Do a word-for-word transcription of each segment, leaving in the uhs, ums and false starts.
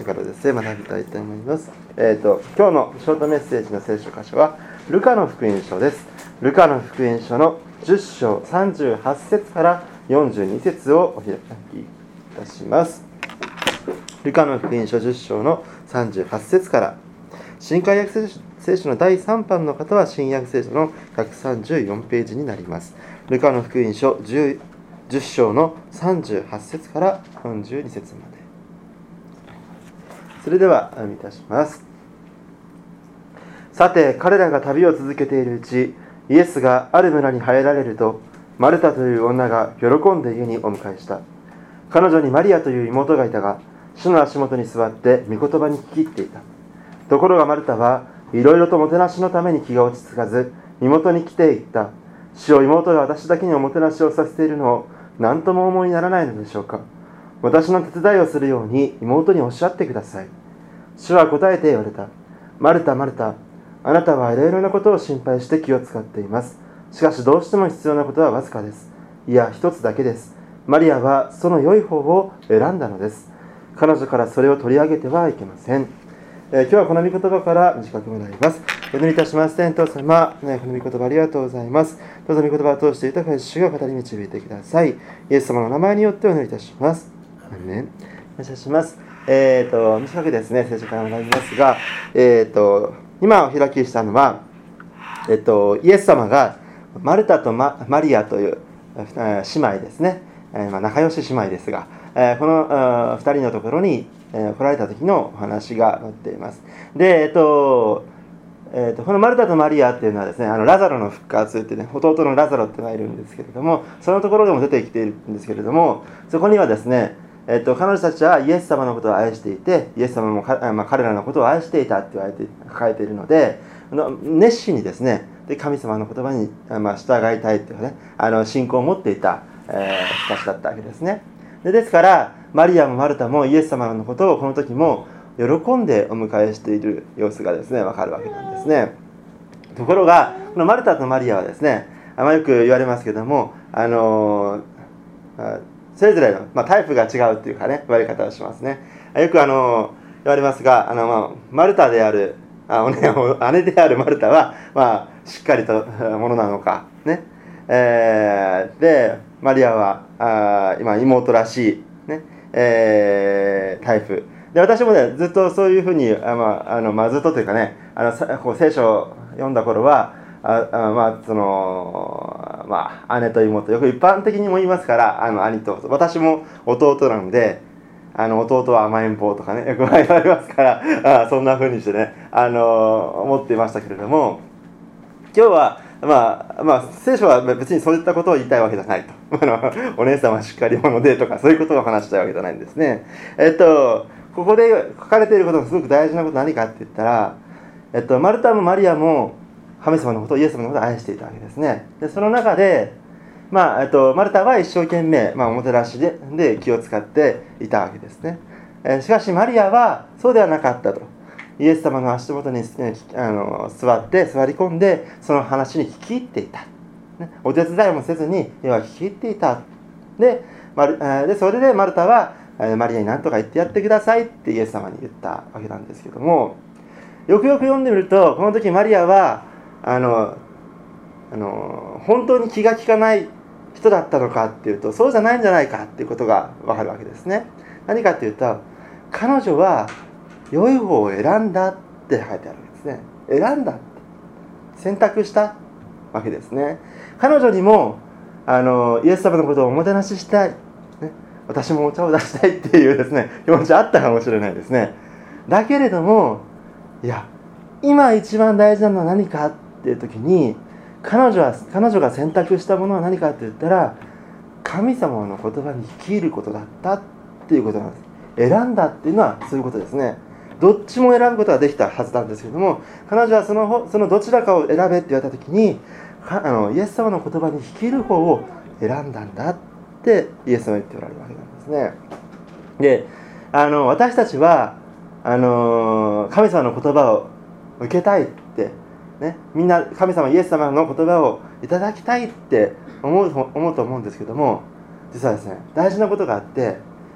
からですね、学びたいと思います。えーと、今日のショートメッセージの聖書箇所は、ルカの福音書です。ルカの福音書のじゅっ章さんじゅうはち節からよんじゅうに節をお開きいたします。ルカの福音書じゅっ章のさんじゅうはち節から、新海訳聖書のだいさん版の方は新約聖書のひゃくさんじゅうよんページになります。ルカの福音書 10, 10章のさんじゅうはち節からよんじゅうに節まで。それではお読みいたします。さて、彼らが旅を続けているうち、イエスがある村に入られると、マルタという女が喜んで家にお迎えした。彼女にマリアという妹がいたが、主の足元に座って御言葉に聞き入っていた。ところがマルタはいろいろともてなしのために気が落ち着かず、妹に来て言った。主よ、妹が私だけにおもてなしをさせているのを何とも思いにならないのでしょうか。私の手伝いをするように妹におっしゃってください。主は答えて言われた。マルタ、マルタ、あなたはいろいろなことを心配して気を使っています。しかしどうしても必要なことはわずかです。いや、一つだけです。マリアはその良い方を選んだのです。彼女からそれを取り上げてはいけません。えー、今日はこの御言葉から短く学びます。お祈りいたします。天父様、ね、この御言葉ありがとうございます。どうぞ御言葉を通して豊かに主が語り導いてください。イエス様の名前によってお祈りいたします。アーメン。感謝します。えーと、短くですね、聖書から学びますが、えーと、今お開きしたのは、えーと、イエス様がマルタと マ, マリアという姉妹ですね、えーまあ、仲良し姉妹ですが、えー、このふたりのところに、えー、来られた時のお話が載っています。で、えーとえー、とこのマルタとマリアっていうのはですね、あのラザロの復活ってね、弟のラザロっていうのがいるんですけれども、そのところでも出てきているんですけれども、そこにはですね、えー、と彼女たちはイエス様のことを愛していて、イエス様もか、まあ、彼らのことを愛していたって言われて書いているので、熱心にですね、で神様の言葉に、まあ、従いたいっていうね、あの信仰を持っていた、えー、人たちだったわけですね。で、ですからマリアもマルタもイエス様のことをこの時も喜んでお迎えしている様子がですね、わかるわけなんですね。ところがこのマルタとマリアはですね、あまよく言われますけども、あのー、それぞれの、まあ、タイプが違うっていうかね、言われ方をしますね。よくあの言われますが、あの、まあ、マルタであるあお、ね、姉であるマルタは、まあ、しっかりとものなのかね、えー、でマリアはあ今妹らしい、ねえー、タイプで、私もねずっとそういうふうにあ、まああのまあ、ずっとというかね、あのこう聖書を読んだ頃はああ、まあそのまあ、姉と妹、よく一般的にも言いますから、あの兄と私も弟なので、あの弟は甘えん坊とかね、よく言われますから、あそんな風にしてね、あの思っていましたけれども、今日はまあまあ聖書は別にそういったことを言いたいわけじゃないとあのお姉さんはしっかり者でとかそういうことを話したいわけじゃないんですね。えっとここで書かれていることがすごく大事なことは何かって言ったら、えっとマルタもマリアも神様のことをイエス様のことを愛していたわけですね。でその中でまあえっと、マルタは一生懸命、まあ、おもてなし で, で気を使っていたわけですね。えー、しかしマリアはそうではなかったと。イエス様の足元に、ね、あの座って座り込んでその話に聞き入っていた、ね、お手伝いもせずに要は聞き入っていた で, マルでそれでマルタはマリアに何とか言ってやってくださいってイエス様に言ったわけなんですけども、よくよく読んでみるとこの時マリアはあのあの本当に気が利かない人だったのかっていうと、そうじゃないんじゃないかっていうことが分かるわけですね。何かっていうと、彼女は良い方を選んだって書いてあるわけですね。選んだって選択したわけですね。彼女にもあのイエス様のことをおもてなししたい、ね、私もお茶を出したいっていうですね気持ちあったかもしれないですね。だけれども、いや今一番大事なのは何かっていう時に、彼女は彼女が選択したものは何かって言ったら、神様の言葉に生きることだったっていうことなんです。選んだっていうのはそういうことですね。どっちも選ぶことができたはずなんですけども、彼女はその、そのどちらかを選べって言われた時に、あのイエス様の言葉に生きる方を選んだんだってイエス様は言っておられるわけなんですね。で、あの私たちはあの神様の言葉を受けたいってね、みんな神様イエス様の言葉をいただきたいって思う、思うと思うんですけども、実はですね、大事なことがあって、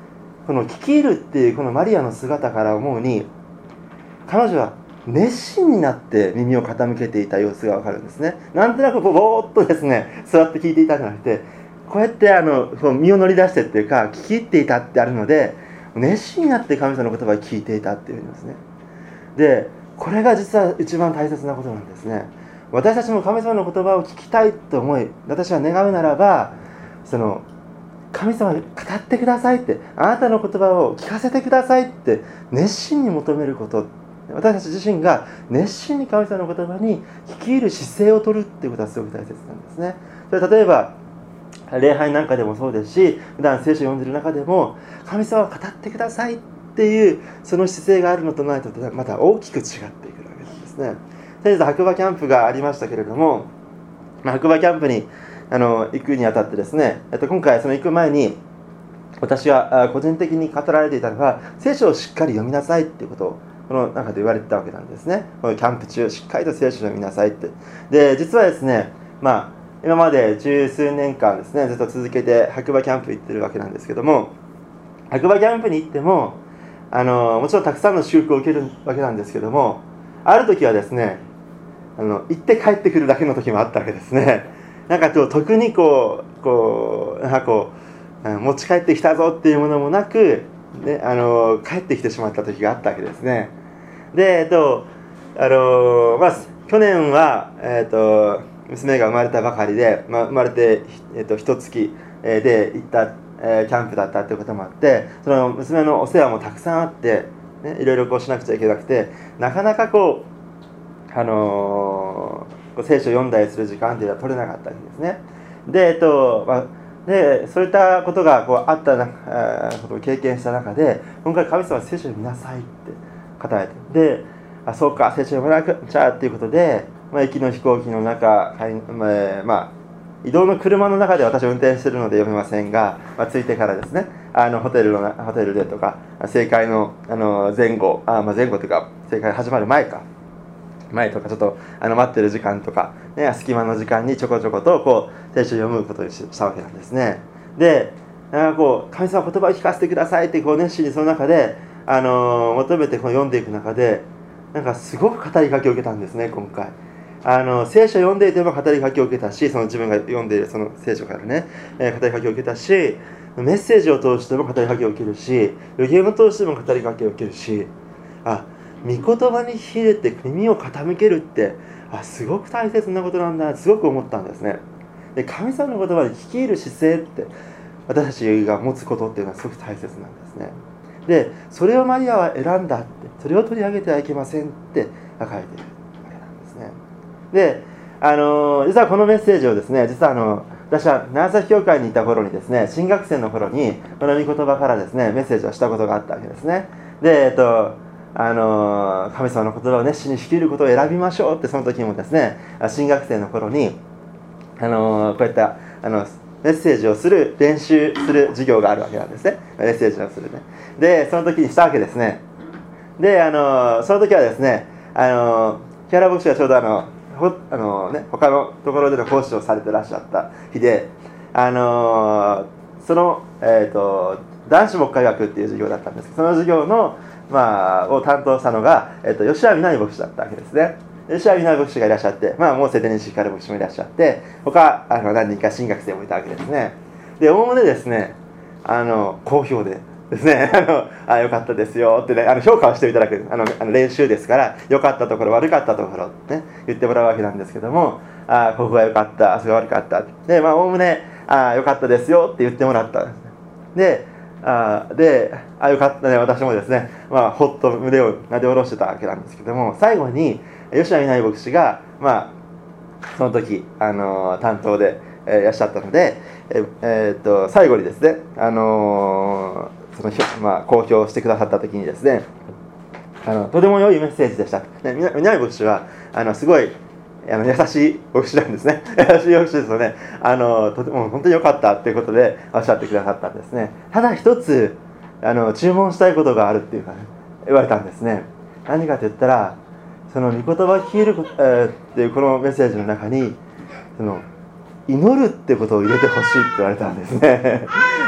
この聞き入るっていうこのマリアの姿から思うに、彼女は熱心になって耳を傾けていた様子がわかるんですね。なんとなくこうぼーっとですね座って聞いていたんじゃなくて、こうやってあのこう身を乗り出してっていうか聞き入っていたってあるので、熱心になって神様の言葉を聞いていたっていうんですね。でこれが実は一番大切なことなんですね。私たちも神様の言葉を聞きたいと思い、私は願うならば、その神様に語ってくださいって、あなたの言葉を聞かせてくださいって熱心に求めること、私たち自身が熱心に神様の言葉に聞き入る姿勢を取るっていうことはすごく大切なんですね。それ例えば礼拝なんかでもそうですし、普段聖書を読んでいる中でも神様を語ってくださいっていうその姿勢があるのとないとまた大きく違ってくるわけなんですね。先日白馬キャンプがありましたけれども、まあ、白馬キャンプにあの行くにあたってですね、えっと、今回その行く前に私は個人的に語られていたのが、聖書をしっかり読みなさいっていうことをこの中で言われてたわけなんですね。このキャンプ中しっかりと聖書を読みなさいって。で実はですね、まあ今まで十数年間ですねずっと続けて白馬キャンプ行ってるわけなんですけども、白馬キャンプに行ってもあのもちろんたくさんの祝福を受けるわけなんですけども、ある時はですね、あの行って帰ってくるだけの時もあったわけですね。なんか特にこうこうなんかこう持ち帰ってきたぞっていうものもなく、ね、あの帰ってきてしまった時があったわけですね。で、えっとあのまあ、去年は、えっと、娘が生まれたばかりで、まあ、生まれて、えっと、一月で行った、えー、キャンプだったということもあって、その娘のお世話もたくさんあって、ね、いろいろこうしなくちゃいけなくて、なかなかこう、あのー、こう聖書を読んだりする時間っていうのは取れなかったんですね。で、えっとまあでそういったことがこうあったなことを経験した中で、今回神様は聖書を読みなさいって語られて、で、あ、そうか、聖書を読まなくちゃっていうことで、まあ、行きの飛行機の中、まあ、移動の車の中で私は運転しているので読めませんが、まあ、着いてからですね、あのホテルのホテルでとか、正会の、あの前後、あ、まあ、前後というか正会始まる前か。前とかちょっとあの待ってる時間とか、ね、隙間の時間にちょこちょことこう聖書を読むことにしたわけなんですね。で、なんかこう神様言葉を聞かせてくださいってこう熱心にその中で、あのー、求めてこう読んでいく中で、なんかすごく語りかけを受けたんですね。今回あの聖書を読んでいても語りかけを受けたし、その自分が読んでいるその聖書からね、えー、語りかけを受けたし、メッセージを通しても語りかけを受けるし、予言を通しても語りかけを受けるし、あ、御言葉に聞いて耳を傾けるって、あ、すごく大切なことなんだな、すごく思ったんですね。で、神様の言葉に聞き入る姿勢って私たちが持つことっていうのはすごく大切なんですね。で、それをマリアは選んだって、それを取り上げてはいけませんって書かれているわけなんですね。で、あの実はこのメッセージをですね、実はあの私は長崎教会にいた頃にですね、新学生の頃にこの御言葉からですねメッセージをしたことがあったわけですね。で、えっとあの神様の言葉を熱心に聞き入ることを選びましょうって、その時もですね、新学生の頃にあのこういったあのメッセージをする練習する授業があるわけなんですね。メッセージをするね。で、その時にしたわけですね。で、あのその時はですね、あの木原牧師がちょうどあのほあの、ね、他のところでの講師をされてらっしゃった日で、あのその、えーと、男子牧会学っていう授業だったんですけど、その授業のまあ、を担当したのが、えっと、吉田美奈牧師だったわけですね。吉田美奈牧師がいらっしゃって、まあ、もうすでに光牧師もいらっしゃって、他あの何人か新学生もいたわけですね。で、おおむねですね、あの好評でですね、あのあよかったですよってね、あの評価をしていただく、あのあの練習ですから、良かったところ、悪かったところってね、言ってもらうわけなんですけども、あここが良かった、あそこが悪かった。で、まあ、おおむね、あ良かったですよって言ってもらったんですね。で、あで、あ、よかったね、私もですね、まあ、ほっと胸をなで下ろしてたわけなんですけども、最後に吉田美奈牧師が、まあ、その時、あのー、担当で、えー、いらっしゃったので、えーえー、っと最後にですね、あのー、そのまあ、公表してくださった時にですね、あのとても良いメッセージでした。ね、美奈牧師はあのすごいあの優しい牧師なんですね。優しい牧師ですので、あのとても本当に良かったということでおっしゃってくださったんですね。ただ一つあの注文したいことがあるっていうか、ね、言われたんですね。何かと言ったら、その御言葉を聞ける、えー、っていうこのメッセージの中に、その祈るってことを入れてほしいって言われたんですね。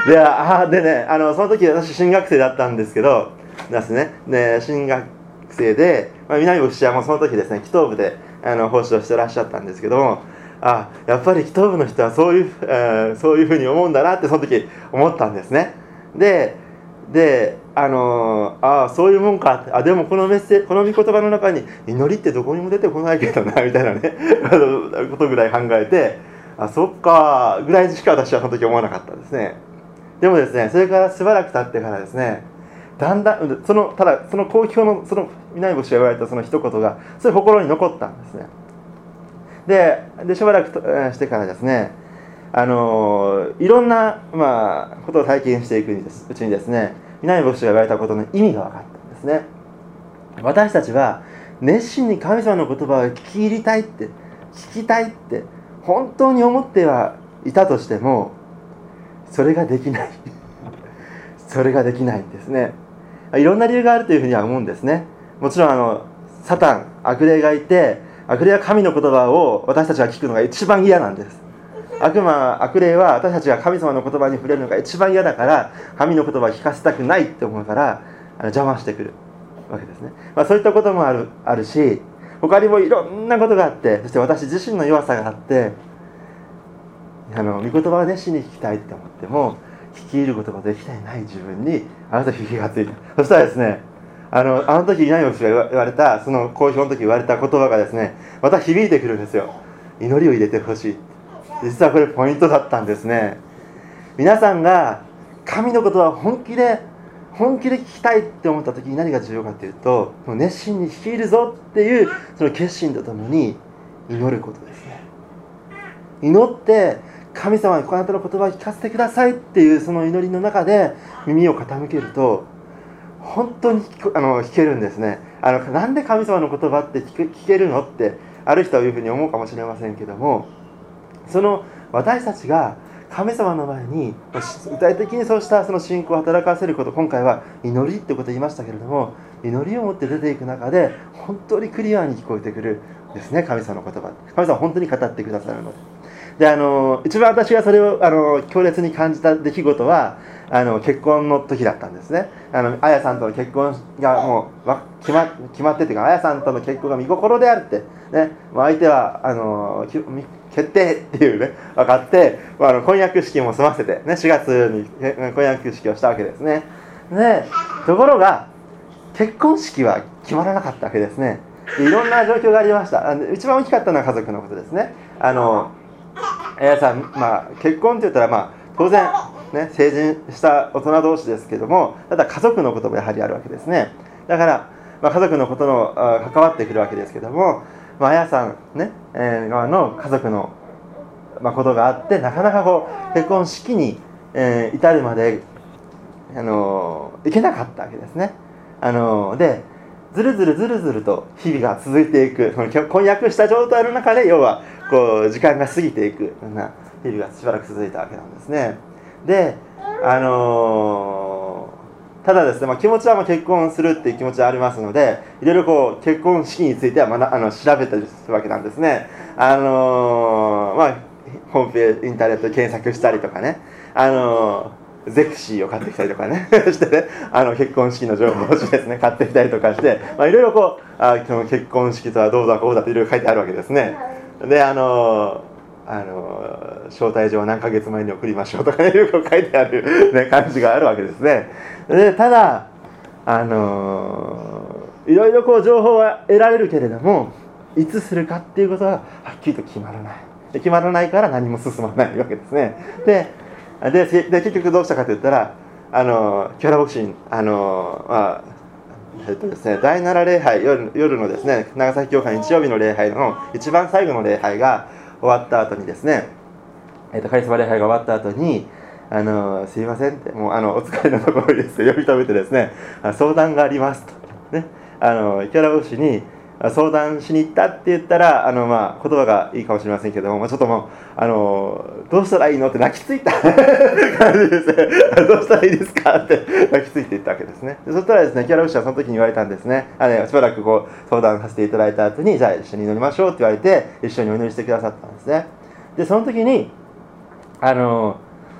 であでねあのその時私新学生だったんですけどですねで新学生で、まあ、南牧師はもうその時ですね祈祷部であの奉仕をしてらっしゃったんですけども、あやっぱり祈祷部の人はそういう、えー、そういうふうに思うんだなってその時思ったんですね。でであのー、あそういうもんかって、あでもこのメッセこの御言葉の中に祈りってどこにも出てこないけどなみたいなねことぐらい考えて、あそっかぐらいしか私はその時思わなかったですね。でもですねそれからしばらく経ってからですね、だんだんそのただその公共のその南牧師が言われたその一言がそれ心に残ったんですね。で, でしばらくとしてからですね、あのいろんな、まあ、ことを体験していくうちにですね、南牧師が言われたことの意味が分かったんですね。私たちは熱心に神様の言葉を聞き入りたいって聞きたいって本当に思ってはいたとしても、それができないそれができないんですね。いろんな理由があるというふうには思うんですね。もちろんあのサタン悪霊がいて、悪霊は神の言葉を私たちが聞くのが一番嫌なんです。悪魔悪霊は私たちが神様の言葉に触れるのが一番嫌だから、神の言葉を聞かせたくないって思うからあの邪魔してくるわけですね。まあ、そういったこともある、あるし、他にもいろんなことがあって、そして私自身の弱さがあって、あの御言葉を熱心に聞きたいって思っても聞き入ることができていない自分にあの時気がついた。そしたらですね、あのあの時南牧師が言われたその公表の時言われた言葉がですね、また響いてくるんですよ。祈りを入れてほしい。実はこれポイントだったんですね。皆さんが神の言葉を本気で本気で聞きたいって思った時に何が重要かというと、もう熱心に聞き入るぞっていうその決心とともに祈ることですね。祈って神様にあなたの言葉を聞かせてくださいっていうその祈りの中で耳を傾けると本当に 聞, あの聞けるんですね。あのなんで神様の言葉って聞 け, 聞けるのってある人はいうふうに思うかもしれませんけども、その私たちが神様の前に具体的にそうしたその信仰を働かせること、今回は祈りってことを言いましたけれども、祈りを持って出ていく中で本当にクリアに聞こえてくるですね、神様の言葉。神様は本当に語ってくださるので。であの一番私がそれをあの強烈に感じた出来事はあの結婚の時だったんですね。あのあやさんとの結婚がもう決 ま, 決まってというか、あやさんとの結婚が見心であるって、ね、もう相手はあの決定っていうね分かって、あの婚約式も済ませて、ね、しがつに婚約式をしたわけですね。でところが結婚式は決まらなかったわけですね。でいろんな状況がありました。あの一番大きかったのは家族のことですね。あのあやさん、まあ、結婚って言ったら、まあ、当然、ね、成人した大人同士ですけども、ただ家族のこともやはりあるわけですね。だから、まあ、家族のことの関わってくるわけですけども、まあ、あやさん、ねえー、側の家族の、まあ、ことがあって、なかなかこう結婚式に、えー、至るまで、あのー、行けなかったわけですね。あのー、でずるずるずるずると日々が続いていく、婚約した状態の中で要はこう時間が過ぎていくような日々がしばらく続いたわけなんですね。で、あのー、ただですね、まあ、気持ちはまあ結婚するっていう気持ちはありますので、いろいろこう結婚式についてはまだあの調べたりするわけなんですね。あのー、まあホームページインターネットで検索したりとかね、あのーゼクシーを買ってきたりとかねしてね、あの結婚式の情報誌ですね買ってきたりとかして、まあ、いろいろこうあその結婚式とはどうだこうだといろいろ書いてあるわけですね。であのあの招待状を何ヶ月前に送りましょうとかね、いろいろ書いてある、ね、感じがあるわけですね。でただあのいろいろこう情報は得られるけれども、いつするかっていうことははっきりと決まらない。で決まらないから何も進まないわけですね。でで, で結局どうしたかといったら、あのキャラボクシンあの、まあえっとですね、だいなな礼拝 夜, 夜のですね長崎教会日曜日の礼拝の一番最後の礼拝が終わった後にですね、えっと、カリスマ礼拝が終わった後にあのすいませんってもうあのお疲れのところにですね呼び止めてですね、相談がありますと、ね、あのキャラボクシンに相談しに行ったって言ったらあの、まあ、言葉がいいかもしれませんけども、まあ、ちょっともうあのどうしたらいいのって泣きついた感じですねどうしたらいいですかって泣きついていったわけですね。でそしたらですねキャラウシはその時に言われたんですね。あのしばらくこう相談させていただいた後にじゃあ一緒に祈りましょうって言われて一緒にお祈りしてくださったんですね。でその時にあの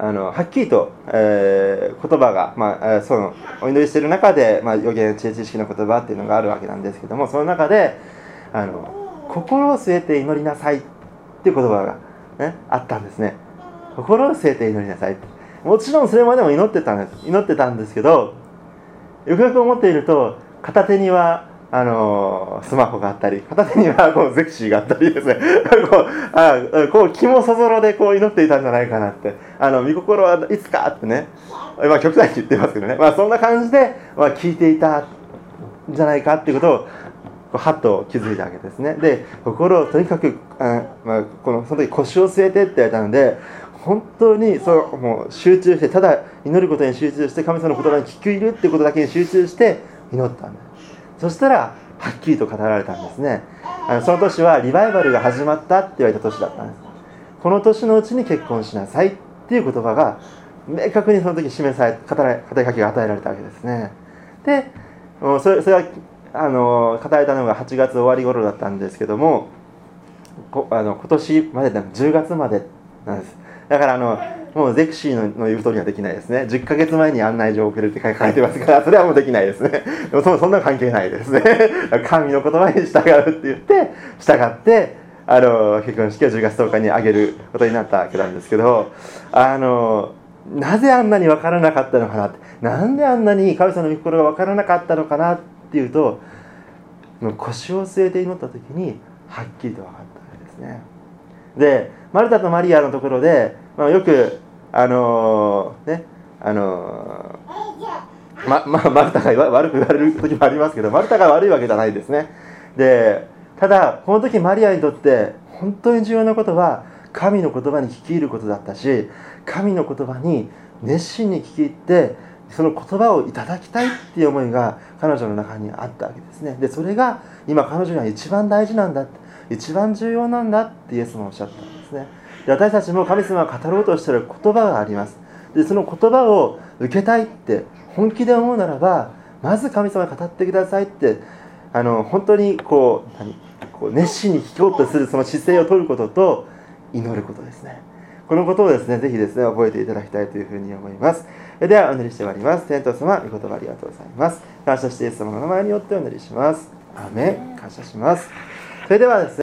あのはっきりと、えー、言葉が、まあ、そのお祈りしている中で、まあ、予言知恵知識の言葉っていうのがあるわけなんですけども、その中であの心を据えて祈りなさいっていう言葉が、ね、あったんですね。心を据えて祈りなさいって。もちろんそれまでも祈ってたんです祈ってたんですけど、よくよく思っていると片手にはあのスマホがあったり、片手にはこうゼクシーがあったりですねこうあこう気もそぞろでこう祈っていたんじゃないかなって、あの御心はいつかってね、まあ、極端に言ってますけどね、まあ、そんな感じで、まあ、聞いていたんじゃないかっていうことをこうはっと気づいたわけですね。で、心をとにかくあ、まあ、このその時腰を据えてって言われたので、本当にそうもう集中して、ただ祈ることに集中して、神様の言葉に聞くいるっていうことだけに集中して祈ったんです。そしたらはっきりと語られたんですね。あのその年はリバイバルが始まったって言われた年だったんです。この年のうちに結婚しなさいっていう言葉が明確にその時示され、語りかけが与えられたわけですね。で、それ、それはあの語られたのがはちがつ終わり頃だったんですけども、こあの今年まででじゅうがつまでなんです。だからあのもうゼクシー の, の言う通りはできないですね。じゅっかげつまえに案内状を送るって書いてますから、それはもうできないですね。でも そ, そんな関係ないですね。神の言葉に従うって言って従ってあの結婚式をじゅうがつとおかに挙げることになったわけなんですけど、あのなぜあんなに分からなかったのかなって、なんであんなに神様の御心が分からなかったのかなっていうと、腰を据えて祈った時にはっきりと分かったわけですね。で、マルタとマリアのところで、まあ、よくあのー、ねあのー、ままあ、マルタが悪く言われる時もありますけど、マルタが悪いわけじゃないですね。で、ただこの時マリアにとって本当に重要なことは神の言葉に聞き入ることだったし、神の言葉に熱心に聞き入ってその言葉をいただきたいっていう思いが彼女の中にあったわけですね。で、それが今彼女には一番大事なんだって、一番重要なんだってイエスもおっしゃったんですね。で、私たちも神様が語ろうとしている言葉があります。で、その言葉を受けたいって本気で思うならば、まず神様が語ってくださいってあの本当にこう何こう熱心に聞こうとするその姿勢を取ることと祈ることですね。このことをですね、ぜひですね覚えていただきたいというふうに思います。ではお祈りしてまいります。天父様、御言葉ありがとうございます。感謝してイエス様の名前によってお祈りします。アーメン。感謝します。それではですね